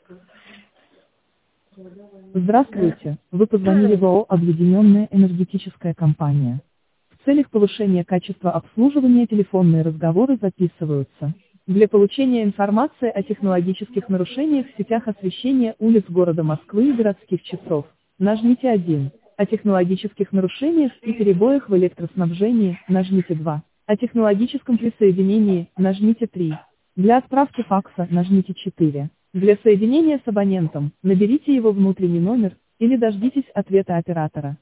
Здравствуйте, вы позвонили в ООО «Объединенная энергетическая компания». В целях повышения качества обслуживания телефонные разговоры записываются. Для получения информации о технологических нарушениях в сетях освещения улиц города Москвы и городских часов, нажмите 1. О технологических нарушениях и перебоях в электроснабжении, нажмите 2. О технологическом присоединении, нажмите 3. Для отправки факса, нажмите 4. Для соединения с абонентом, наберите его внутренний номер, или дождитесь ответа оператора.